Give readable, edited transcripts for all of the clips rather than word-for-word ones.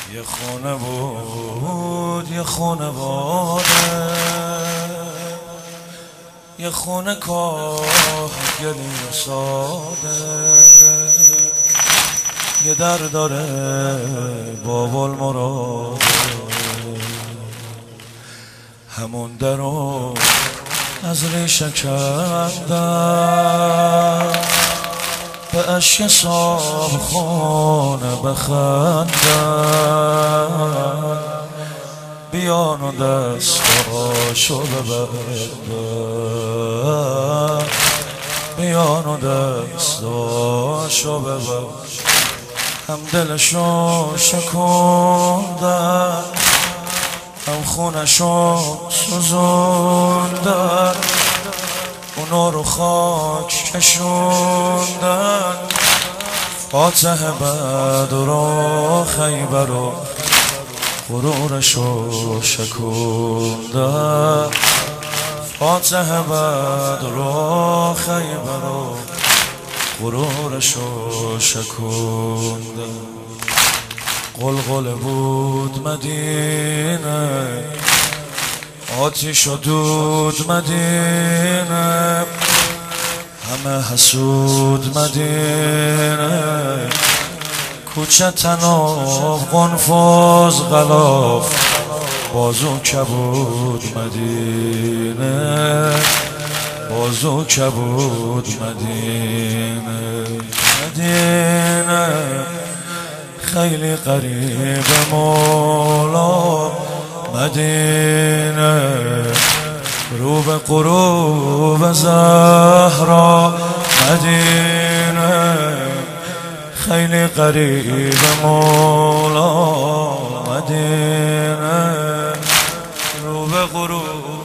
یه خونه بود یه خونه باده، یه خونه کاهگلی ساده، یه در داره باب المراده، همون درو از ریشه کندن، به اشک صابخانه بخندن، بیان و دستاشو ببرد، بیان و دستاشو ببرد، هم دلشو شکندن، هم خونشو سوزوندن، اونا رو خاک کشوندن، فاتح بدر و خیبر و غرورشو شکوندن، فاتح بدر و خیبر و غرورشو شکوندن. قلقل بود مدینه، آتیش و دود مدینه، همه حسود مدینه، کوچه تناب قنفذ غلاف، بازو کبود مدینه، بازو کبود مدینه. مدینه خیلی قریب مولا، مدینه رو به غروب زهرا، مدینه خیلی قریب مولا، مدینه رو به غروب.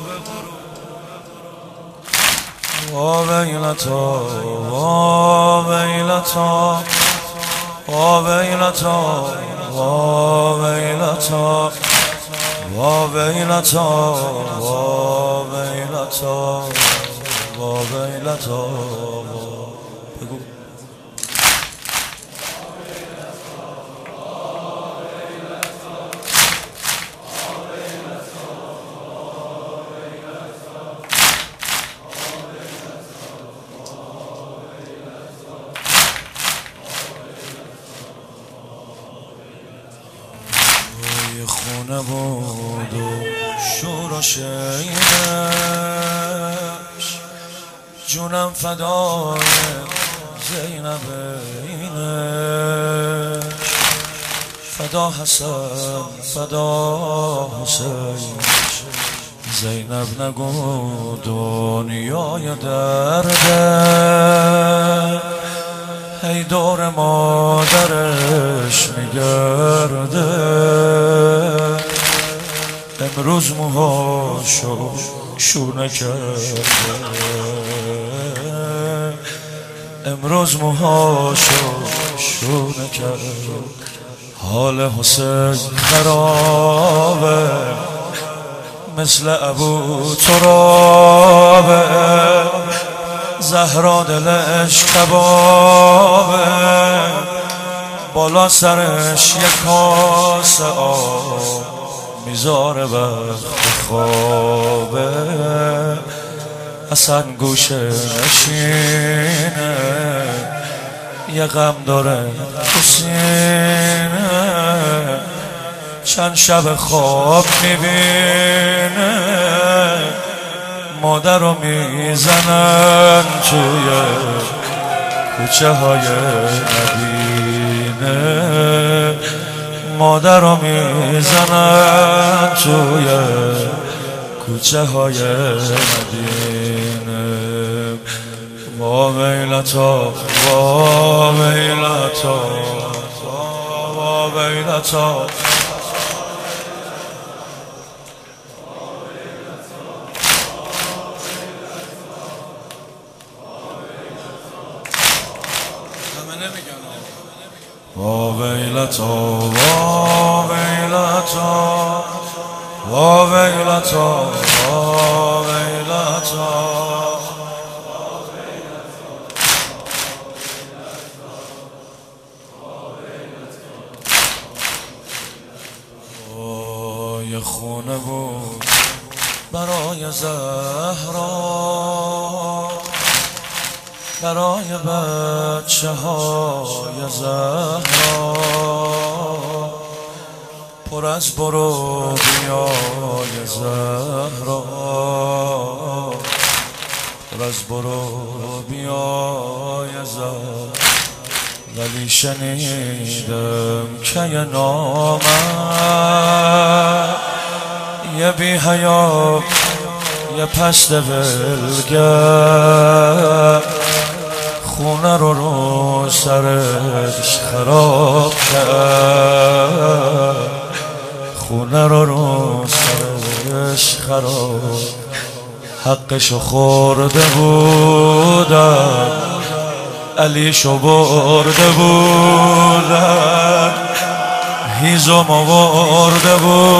وا ویلتا وا ویلتا وا ویلتا وا ویلتا وا ویلتا وا ویلتا وا ویلتا. بگو یه خونه بود و شور و شیرش، جونم فدای زینب اینش، فدا حسن فدا حسین، زینب نگو دنیای درده، هی دور مادرش میگرده، امروز موهاشو شونه کرده، امروز موهاشو شونه کرده، حال حسین خرابه مثل ابو ترابه، زهرا دلش کبابه، بالا سرش یک کاسه آب میذاره وقت خوابه، اصلا گوشه نشینه، یه غم داره تو سینه، چند شب خواب میبینه، مادر رو میزنن توی کوچه های مدینه، مادر رو میزنن توی کوچه های مدینه. وا ویلتا وا ویلتا وا ویلتا وا ویلتا وا ویلتا وا ویلتا وا ویلتا. خونه بود برای زهرا، برای بچه های زهرا، پر از برو بیای زهرا، پر از برو بیای زهرا. ولی شنیدم که یه نامه یه بی حیا یه پست ولگر خونه رو سرش خراب کرد، خونه رو سرش خراب. حقشو خورده بودن، علیشو برده بودن، هیزم آورده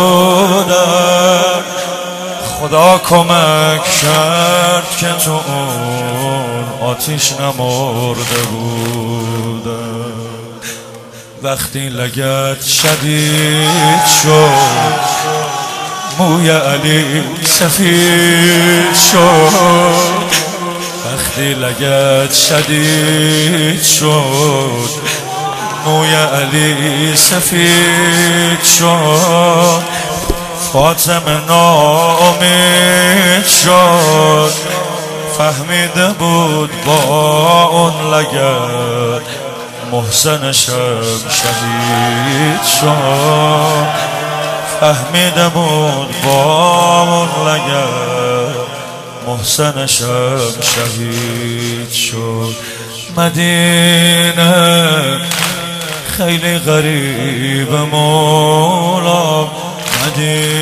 بودن. خدا کمک کرد که تو اون آتیش نمرده بودن. وقتی لگد شدید شد، موی علی سفید شد. وقتی لگد شدید شد، موی علی سفید شد. فاطمه ناامید شد، فهمیده بود با اون لگد محسنش هم شهید شد. فهمیده بود با اون لگد محسنش هم شهید شد. مدینه خیلی غریب مولا، مدینه